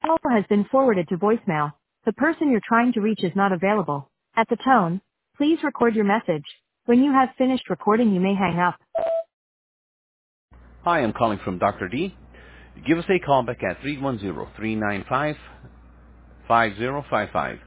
Call has been forwarded to voicemail. The person you're trying to reach is not available. At the tone, please record your message. When you have finished recording, you may hang up. Hi, I'm calling from Dr. D. Give us a call back at 310-395-5055.